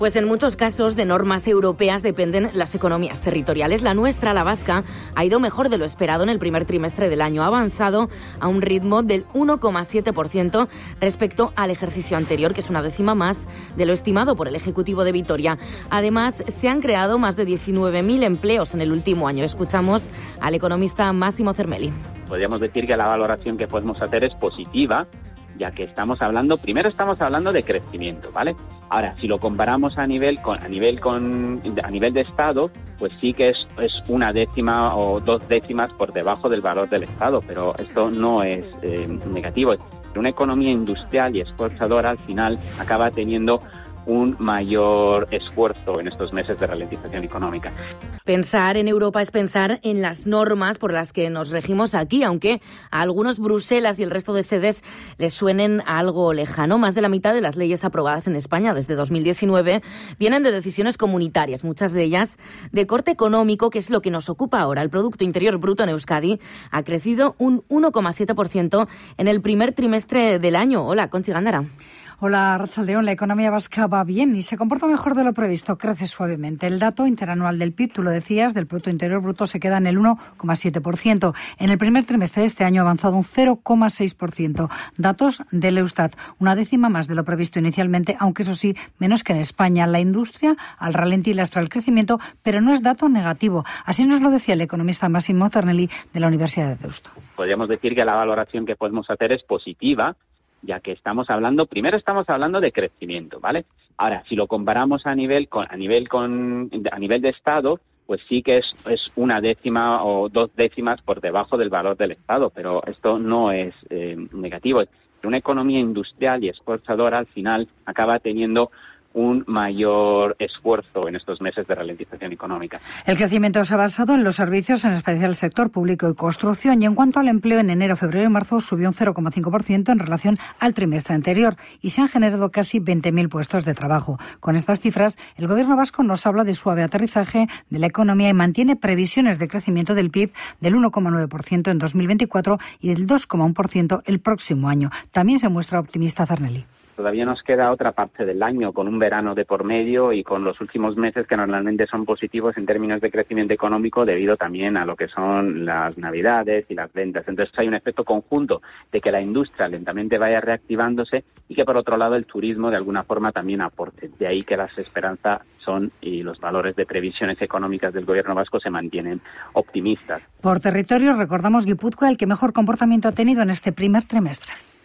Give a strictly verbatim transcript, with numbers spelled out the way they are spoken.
Pues en muchos casos de normas europeas dependen las economías territoriales. La nuestra, la vasca, ha ido mejor de lo esperado en el primer trimestre del año. Ha avanzado a un ritmo del uno coma siete por ciento respecto al ejercicio anterior, que es una décima más de lo estimado por el Ejecutivo de Vitoria. Además, se han creado más de diecinueve mil empleos en el último año. Escuchamos al economista Massimo Zermelli. Podríamos decir que la valoración que podemos hacer es positiva, ya que estamos hablando, primero estamos hablando de crecimiento, ¿vale? Ahora, si lo comparamos a nivel con a nivel con a nivel de Estado, pues sí que es, es una décima o dos décimas por debajo del valor del Estado, pero esto no es eh, negativo. Una economía industrial y exportadora al final acaba teniendo un mayor esfuerzo en estos meses de ralentización económica. Pensar en Europa es pensar en las normas por las que nos regimos aquí, aunque a algunos Bruselas y el resto de sedes les suenen a algo lejano. Más de la mitad de las leyes aprobadas en España desde dos mil diecinueve vienen de decisiones comunitarias, muchas de ellas de corte económico, que es lo que nos ocupa ahora. El Producto Interior Bruto en Euskadi ha crecido un uno coma siete por ciento en el primer trimestre del año. Hola, Conchi Gándara. Hola, Arratsaldeon. La economía vasca va bien y se comporta mejor de lo previsto, crece suavemente. El dato interanual del P I B, tú lo decías, del Producto Interior Bruto, se queda en el uno coma siete por ciento. En el primer trimestre de este año ha avanzado un cero coma seis por ciento. Datos del Eustat, una décima más de lo previsto inicialmente, aunque eso sí, menos que en España. La industria al ralentí lastra el crecimiento, pero no es dato negativo. Así nos lo decía el economista Massimo Zermelli de la Universidad de Deusto. Podríamos decir que la valoración que podemos hacer es positiva, ya que estamos hablando, primero estamos hablando de crecimiento, ¿vale? Ahora, si lo comparamos a nivel con a nivel con a nivel de Estado, pues sí que es, es una décima o dos décimas por debajo del valor del Estado, pero esto no es eh, negativo. Una economía industrial y exportadora al final acaba teniendo un mayor esfuerzo en estos meses de ralentización económica. El crecimiento se ha basado en los servicios, en especial el sector público y construcción, y en cuanto al empleo, en enero, febrero y marzo subió un cero coma cinco por ciento en relación al trimestre anterior y se han generado casi veinte mil puestos de trabajo. Con estas cifras, el Gobierno vasco nos habla de suave aterrizaje de la economía y mantiene previsiones de crecimiento del P I B del uno coma nueve por ciento en dos mil veinticuatro y del dos coma uno por ciento el próximo año. También se muestra optimista Zermelli. Todavía nos queda otra parte del año con un verano de por medio y con los últimos meses que normalmente son positivos en términos de crecimiento económico debido también a lo que son las navidades y las ventas. Entonces hay un efecto conjunto de que la industria lentamente vaya reactivándose y que por otro lado el turismo de alguna forma también aporte. De ahí que las esperanzas son y los valores de previsiones económicas del Gobierno vasco se mantienen optimistas. Por territorio recordamos Guipúzcoa, el que mejor comportamiento ha tenido en este primer trimestre.